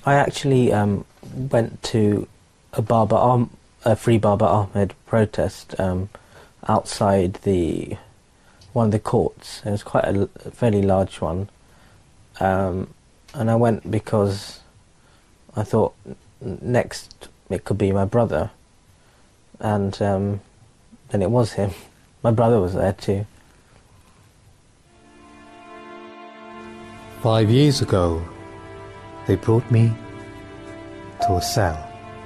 I actually went to a Free Baba Ahmed protest outside one of the courts. It was quite a fairly large one, and I went because I thought next it could be my brother, and then it was him. My brother was there too. 5 years ago, they brought me to a cell.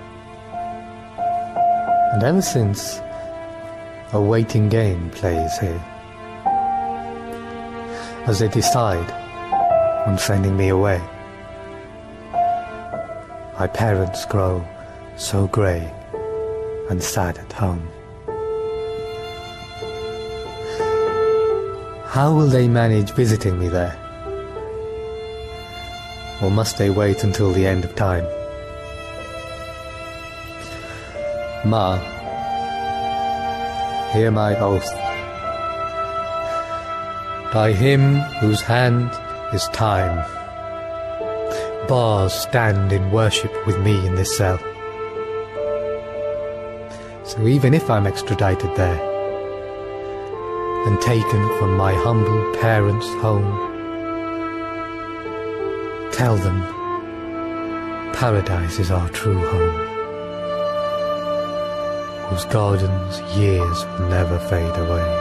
And ever since, a waiting game plays here, as they decide on sending me away. My parents grow so grey and sad at home. How will they manage visiting me there? Or must they wait until the end of time? Ma, hear my oath. By him whose hand is time, bars stand in worship with me in this cell. So even if I'm extradited there and taken from my humble parents' home, tell them paradise is our true home, whose gardens years will never fade away.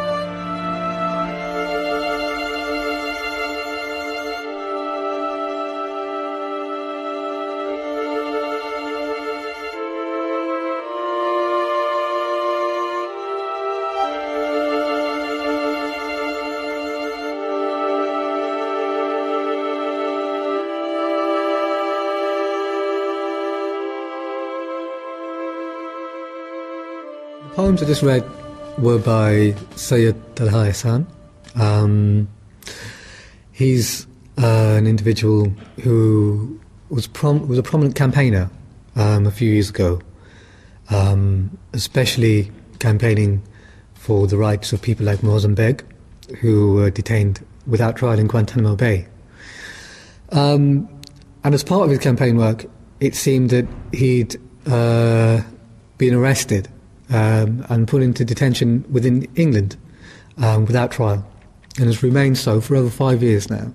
The poems I just read were by Sayyid Talha Ihsan. He's an individual who was a prominent campaigner a few years ago, especially campaigning for the rights of people like Mohsen Beg, who were detained without trial in Guantanamo Bay. And as part of his campaign work, it seemed that he'd been arrested and put into detention within England without trial, and has remained so for over 5 years now.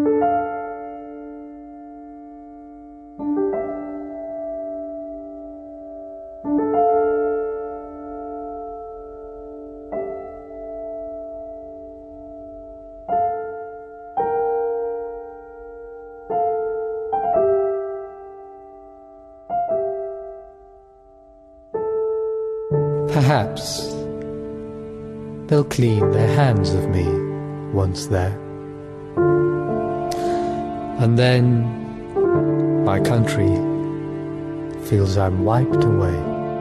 Perhaps they'll clean their hands of me once there, and then my country feels I'm wiped away.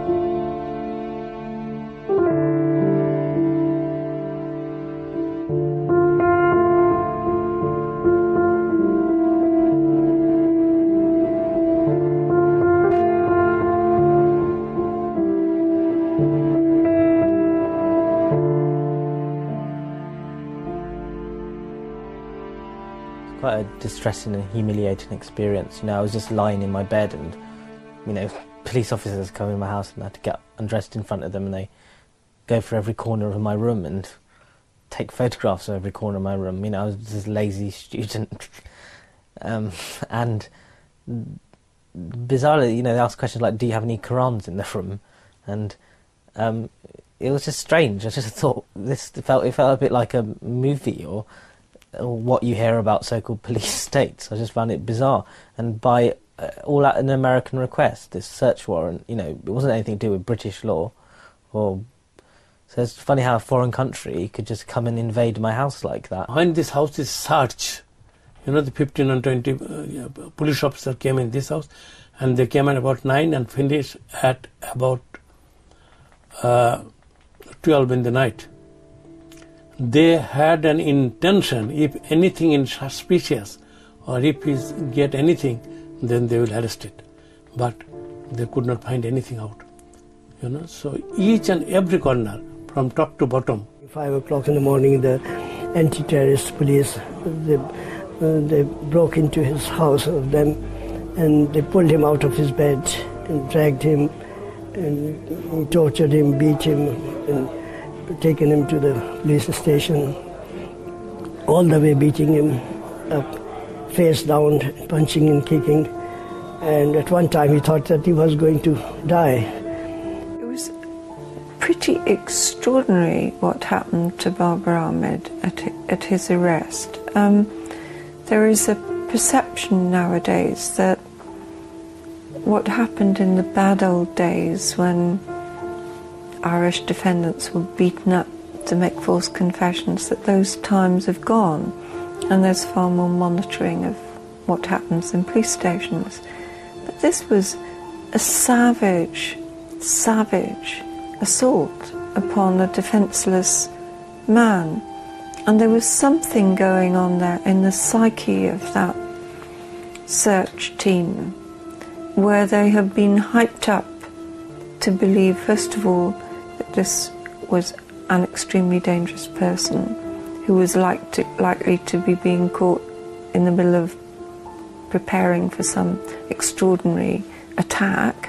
Quite a distressing and humiliating experience. You know, I was just lying in my bed and, you know, police officers come in my house and I had to get undressed in front of them, and they go for every corner of my room and take photographs of every corner of my room. You know, I was just a lazy student. And bizarrely, you know, they asked questions like, do you have any Qurans in the room? And it was just strange. I just thought it felt a bit like a movie or what you hear about so-called police states. I just found it bizarre. And by all at an American request, this search warrant, you know, it wasn't anything to do with British law. So it's funny how a foreign country could just come and invade my house like that. When this house is searched, you know, the 15 and 20 police officers came in this house, and they came at about 9 and finished at about 12 in the night. They had an intention, if anything is suspicious or if he get anything, then they will arrest it. But they could not find anything out. You know, so each and every corner, from top to bottom. 5 o'clock in the morning, the anti-terrorist police, they broke into his house. Them and they pulled him out of his bed and dragged him and tortured him, beat him, and taken him to the police station, all the way beating him up, face down, punching and kicking. And at one time he thought that he was going to die. It was pretty extraordinary what happened to Babar Ahmed at his arrest. There is a perception nowadays that what happened in the bad old days when Irish defendants were beaten up to make false confessions, that those times have gone, and there's far more monitoring of what happens in police stations. But this was a savage assault upon a defenceless man, and there was something going on there in the psyche of that search team, where they have been hyped up to believe, first of all, that this was an extremely dangerous person who was likely to be being caught in the middle of preparing for some extraordinary attack,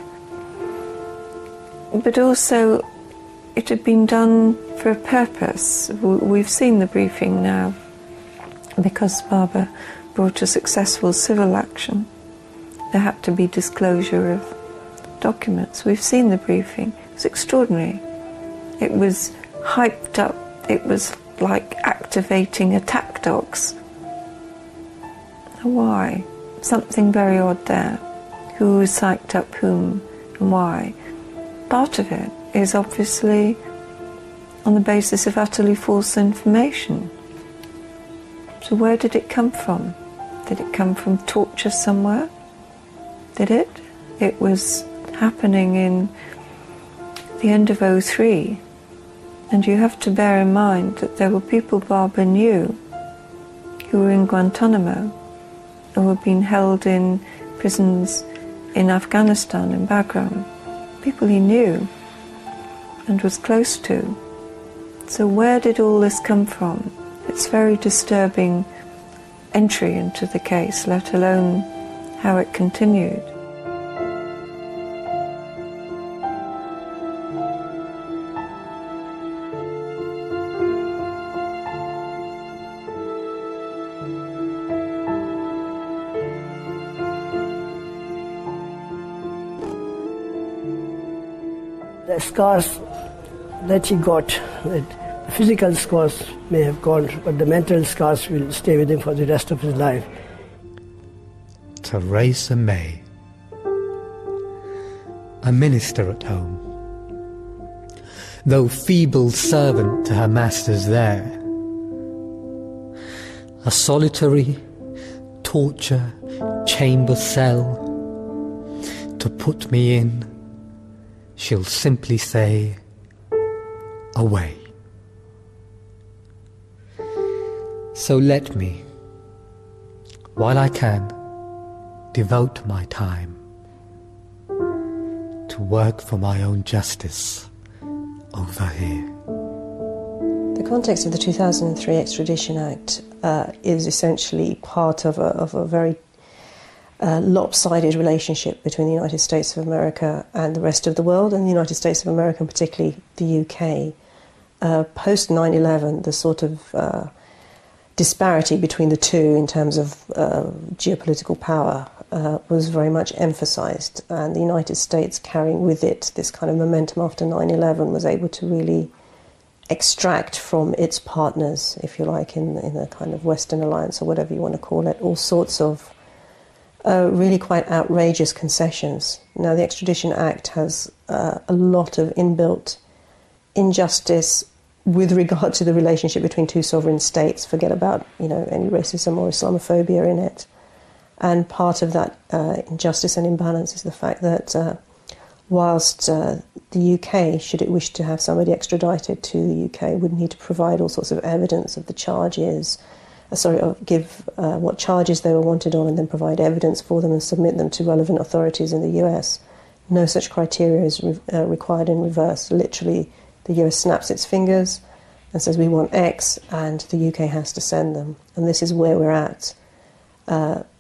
but also it had been done for a purpose. We've seen the briefing now, because Babar brought a successful civil action. There had to be disclosure of documents. We've seen the briefing. It was extraordinary. It was hyped up. It was like activating attack dogs. Why? Something very odd there. Who psyched up whom and why? Part of it is obviously on the basis of utterly false information. So where did it come from? Did it come from torture somewhere? Did it? It was happening in the end of '03, and you have to bear in mind that there were people Babar knew who were in Guantanamo, who were being held in prisons in Afghanistan, in Bagram, people he knew and was close to. So where did all this come from? It's very disturbing entry into the case, let alone how it continued. The scars that he got, the physical scars may have gone, but the mental scars will stay with him for the rest of his life. Theresa May, a minister at home, though feeble servant to her masters there, a solitary torture chamber cell to put me in, she'll simply say, away. So let me, while I can, devote my time to work for my own justice over here. The context of the 2003 Extradition Act is essentially part of a very lopsided relationship between the United States of America and the rest of the world, and the United States of America, and particularly the UK. Post 9/11, the sort of disparity between the two in terms of geopolitical power was very much emphasized, and the United States, carrying with it this kind of momentum after 9/11, was able to really extract from its partners, if you like, in the kind of Western alliance, or whatever you want to call it, all sorts of really quite outrageous concessions. Now, the Extradition Act has a lot of inbuilt injustice with regard to the relationship between two sovereign states. Forget about, any racism or Islamophobia in it. And part of that injustice and imbalance is the fact that whilst the UK, should it wish to have somebody extradited to the UK, would need to provide all sorts of evidence of the charges, give what charges they were wanted on, and then provide evidence for them and submit them to relevant authorities in the US. No such criteria is required in reverse. Literally, the US snaps its fingers and says, we want X, and the UK has to send them. And this is where we're at.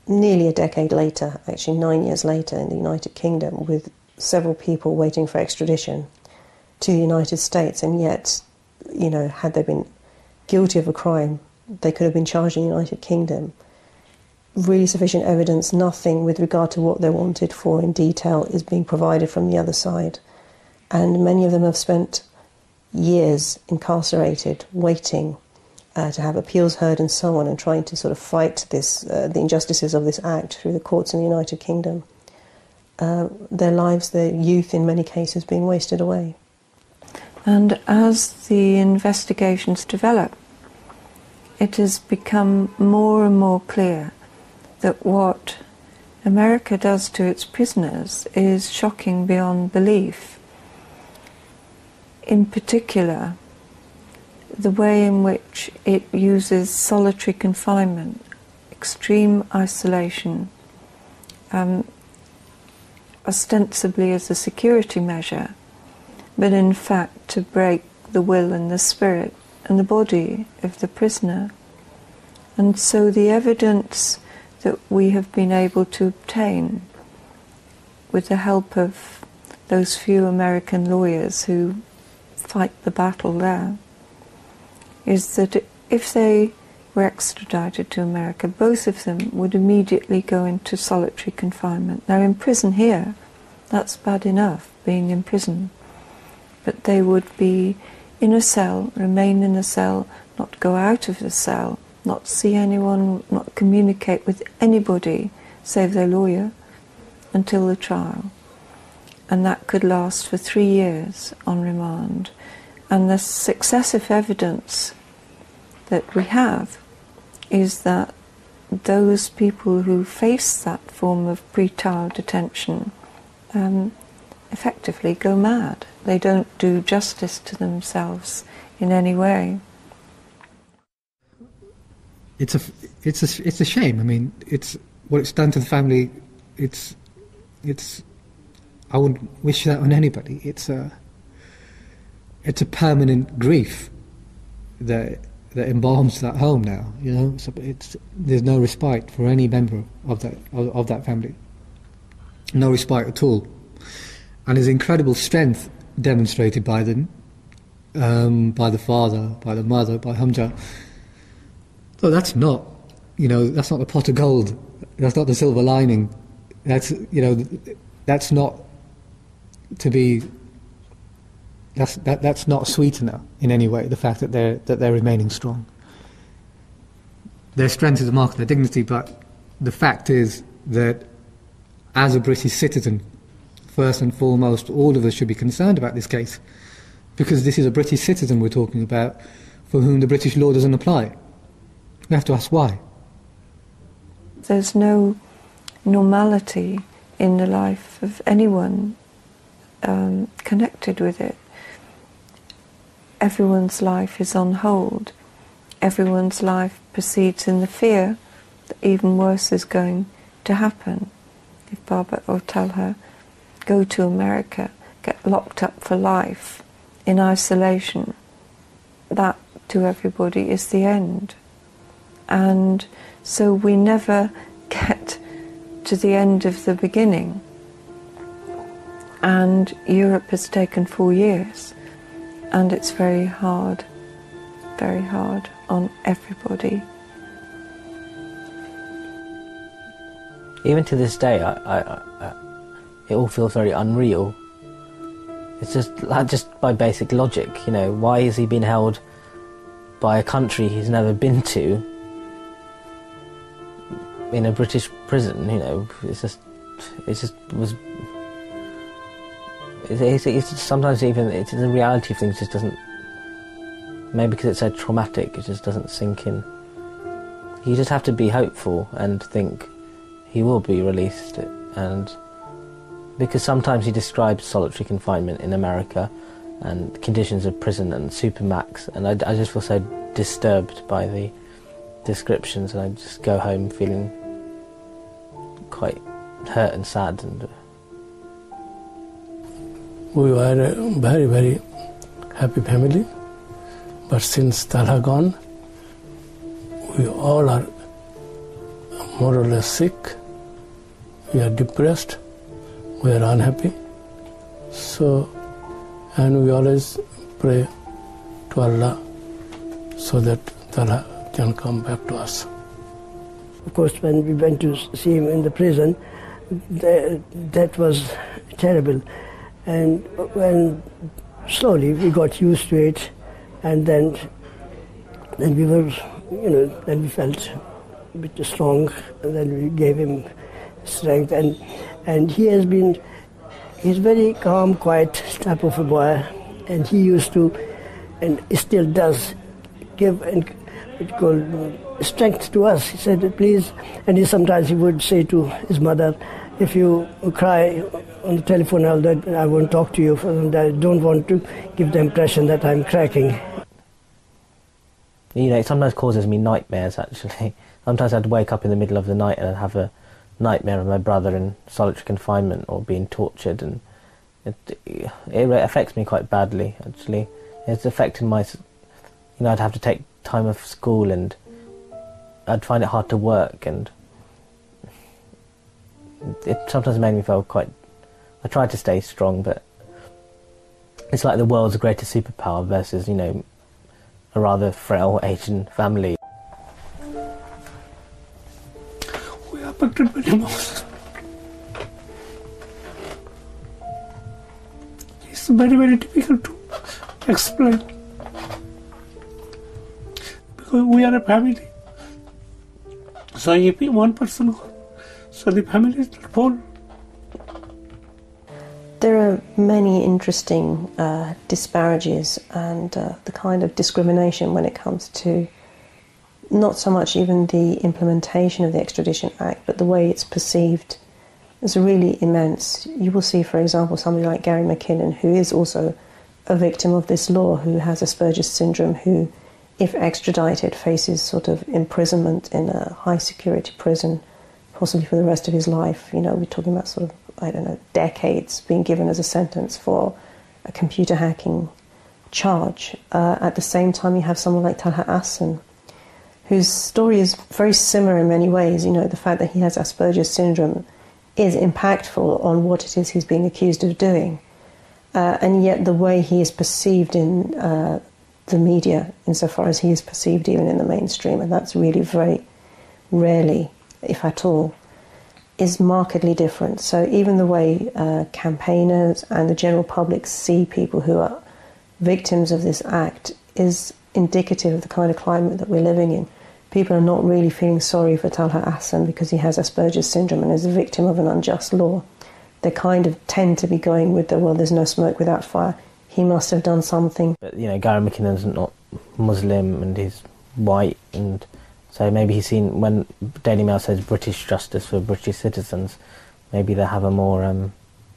nearly a decade later, actually 9 years later, in the United Kingdom, with several people waiting for extradition to the United States, and yet, you know, had they been guilty of a crime, they could have been charged in the United Kingdom. Really sufficient evidence, nothing with regard to what they're wanted for in detail is being provided from the other side. And many of them have spent years incarcerated, waiting to have appeals heard and so on, and trying to sort of fight this, the injustices of this act through the courts in the United Kingdom. Their lives, their youth in many cases, being wasted away. And as the investigations develop, it has become more and more clear that what America does to its prisoners is shocking beyond belief. In particular, the way in which it uses solitary confinement, extreme isolation, ostensibly as a security measure, but in fact to break the will and the spirit and the body of the prisoner. And so the evidence that we have been able to obtain with the help of those few American lawyers who fight the battle there is that if they were extradited to America, both of them would immediately go into solitary confinement. Now in prison here, that's bad enough, being in prison, but they would be in a cell, remain in a cell, not go out of the cell, not see anyone, not communicate with anybody save their lawyer until the trial. And that could last for 3 years on remand. And the successive evidence that we have is that those people who face that form of pre-trial detention effectively go mad. They don't do justice to themselves in any way. It's a shame. I mean, it's what it's done to the family. It's I wouldn't wish that on anybody. It's a permanent grief that embalms that home now. You know, so there's no respite for any member of that family. No respite at all, and there's incredible strength demonstrated by them, by the father, by the mother, by Hamza. So that's not the pot of gold. That's not the silver lining. That's not to be. That's not a sweetener in any way. The fact that they're remaining strong. Their strength is a mark of their dignity, but the fact is that as a British citizen, first and foremost, all of us should be concerned about this case, because this is a British citizen we're talking about, for whom the British law doesn't apply. We have to ask why. There's no normality in the life of anyone connected with it. Everyone's life is on hold. Everyone's life proceeds in the fear that even worse is going to happen. If Baba will tell her, go to America, get locked up for life in isolation, that to everybody is the end. And so we never get to the end of the beginning. And Europe has taken 4 years, and it's very hard on everybody. Even to this day, it all feels very unreal. It's just by basic logic, you know. Why is he being held by a country he's never been to in a British prison? You know, it's just sometimes even the reality of things just doesn't. Maybe because it's so traumatic, it just doesn't sink in. You just have to be hopeful and think he will be released, and because sometimes he describes solitary confinement in America and conditions of prison and supermax, and I just feel so disturbed by the descriptions, and I just go home feeling quite hurt and sad. And we were a very, very happy family, but since Talha gone, we all are more or less sick, we are depressed, we are unhappy. So, and we always pray to Allah so that Allah can come back to us. Of course, when we went to see him in the prison, that was terrible. And when slowly we got used to it, and then we were, then we felt a bit strong, and then we gave him strength. And he's very calm, quiet type of a boy, and he used to, and still does, give strength to us. He said, please, and sometimes he would say to his mother, if you cry on the telephone, I won't talk to you, I don't want to give the impression that I'm cracking. It sometimes causes me nightmares, actually. Sometimes I'd wake up in the middle of the night and I'd have a nightmare of my brother in solitary confinement or being tortured, and it affects me quite badly, actually. It's affecting my... I'd have to take time off school and I'd find it hard to work, and it sometimes made me feel quite... I tried to stay strong, but it's like the world's greatest superpower versus, a rather frail Asian family. We are affected very much. It's very, very difficult to explain. Because we are a family. So if one person goes, so the family will fall. There are many interesting disparages and the kind of discrimination when it comes to not so much even the implementation of the Extradition Act, but the way it's perceived is really immense. You will see, for example, somebody like Gary McKinnon, who is also a victim of this law, who has Asperger's syndrome, who, if extradited, faces sort of imprisonment in a high-security prison, possibly for the rest of his life. We're talking about sort of, decades being given as a sentence for a computer hacking charge. At the same time, you have someone like Talha Ahsan, whose story is very similar in many ways. The fact that he has Asperger's syndrome is impactful on what it is he's being accused of doing. And yet the way he is perceived in the media, insofar as he is perceived even in the mainstream, and that's really very rarely, if at all, is markedly different. So even the way campaigners and the general public see people who are victims of this act is indicative of the kind of climate that we're living in. People are not really feeling sorry for Talha Ahsan because he has Asperger's syndrome and is a victim of an unjust law. They kind of tend to be going with the, well, there's no smoke without fire. He must have done something. But, Gary McKinnon's not Muslim and he's white, and so maybe he's seen, when Daily Mail says British justice for British citizens, maybe they have a more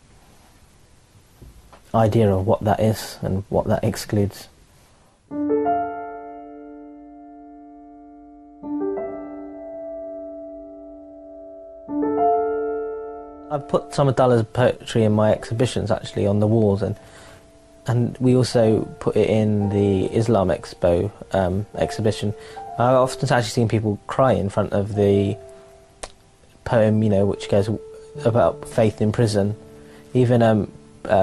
idea of what that is and what that excludes. I've put some of Dallah's poetry in my exhibitions, actually, on the walls, and we also put it in the Islam Expo exhibition. I've often actually seen people cry in front of the poem, which goes about faith in prison. Even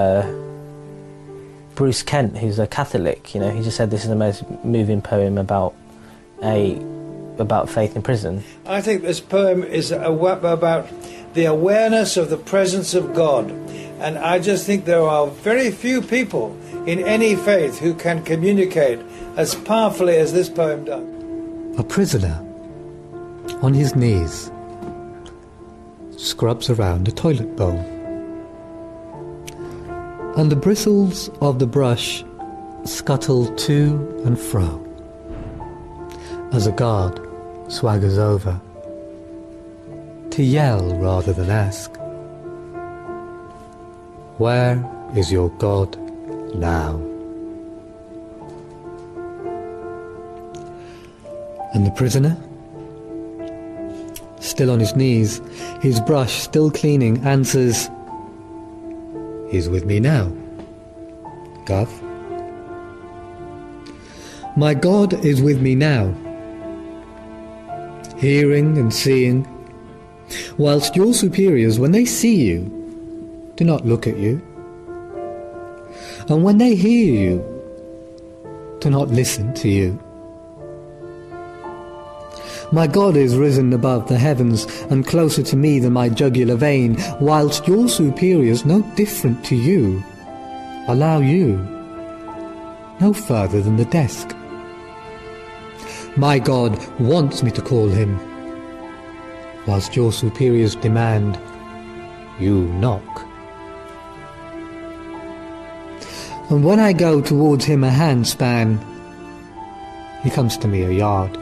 Bruce Kent, who's a Catholic, he just said this is the most moving poem about faith in prison. I think this poem is about the awareness of the presence of God. And I just think there are very few people in any faith who can communicate as powerfully as this poem does. A prisoner, on his knees, scrubs around a toilet bowl. And the bristles of the brush scuttle to and fro as a guard swaggers over to yell rather than ask, "Where is your God now?" And the prisoner, still on his knees, his brush still cleaning, answers, "He's with me now, Gov. My God is with me now, hearing and seeing whilst your superiors, when they see you, do not look at you, and when they hear you, do not listen to you. My God is risen above the heavens and closer to me than my jugular vein, whilst your superiors, no different to you, allow you no further than the desk. My God wants me to call him, whilst your superiors demand you knock. And when I go towards him a handspan, he comes to me a yard.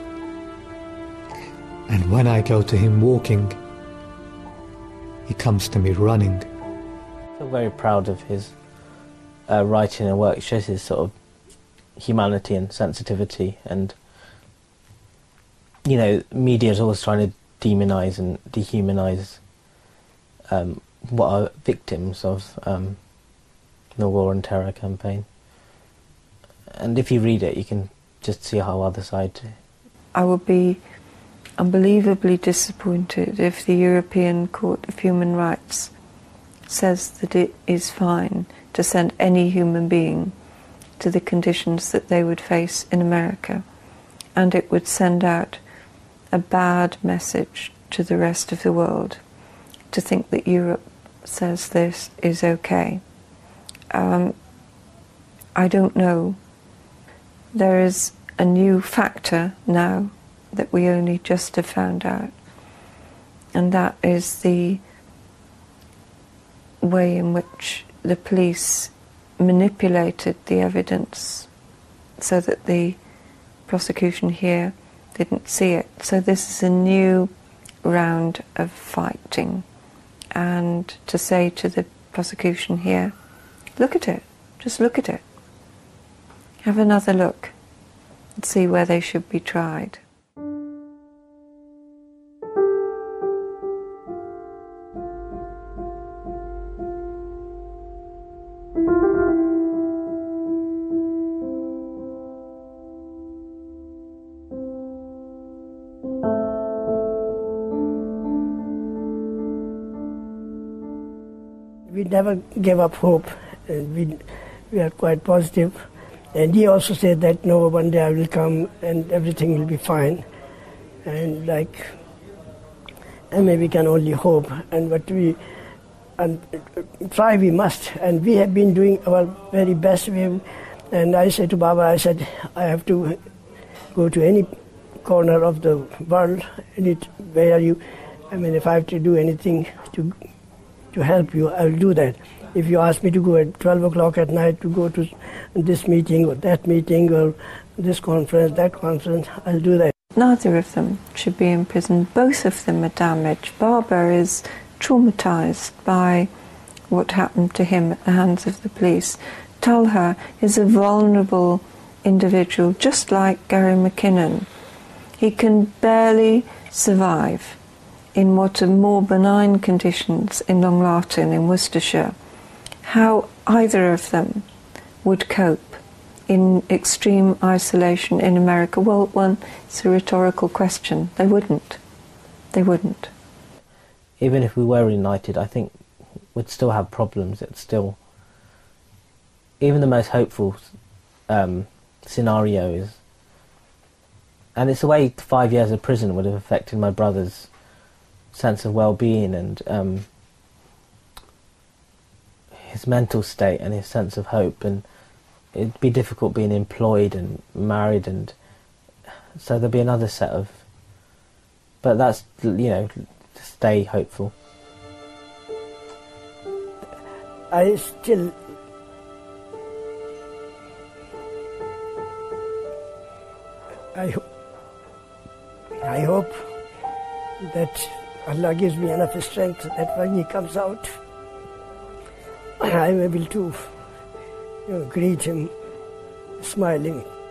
And when I go to him walking, he comes to me running. I feel very proud of his writing and work. It shows his sort of humanity and sensitivity, and you know, media is always trying to demonise and dehumanise what are victims of the War on Terror campaign. And if you read it, you can just see how other side. I would be unbelievably disappointed if the European Court of Human Rights says that it is fine to send any human being to the conditions that they would face in America, and it would send out a bad message to the rest of the world to think that Europe says this is okay. I don't know. There is a new factor now that we only just have found out, and that is the way in which the police manipulated the evidence so that the prosecution here didn't see it. So this is a new round of fighting, and to say to the prosecution here, look at it, just look at it, have another look and see where they should be tried. We never gave up hope, and we are quite positive. And he also said that, no, one day I will come and everything will be fine. And maybe we can only hope, and try we must. And we have been doing our very best. And I said to Baba, I said, I have to go to any corner of the world, if I have to do anything to help you, I will do that. If you ask me to go at 12 o'clock at night to go to this meeting or that meeting or this conference, that conference, I'll do that. Neither of them should be in prison. Both of them are damaged. Baba is traumatized by what happened to him at the hands of the police. Talha is a vulnerable individual, just like Gary McKinnon. He can barely survive in what are more benign conditions in Long Lartin in Worcestershire. How either of them would cope in extreme isolation in America, well, it's a rhetorical question. They wouldn't. They wouldn't. Even if we were united, I think we'd still have problems. It's still, even the most hopeful scenario is, and it's the way 5 years of prison would have affected my brother's sense of well-being and his mental state and his sense of hope, and it'd be difficult being employed and married, and so there'll be another set of, but that's, you know, stay hopeful. I hope that Allah gives me enough strength that when he comes out, I'm able to greet him smiling.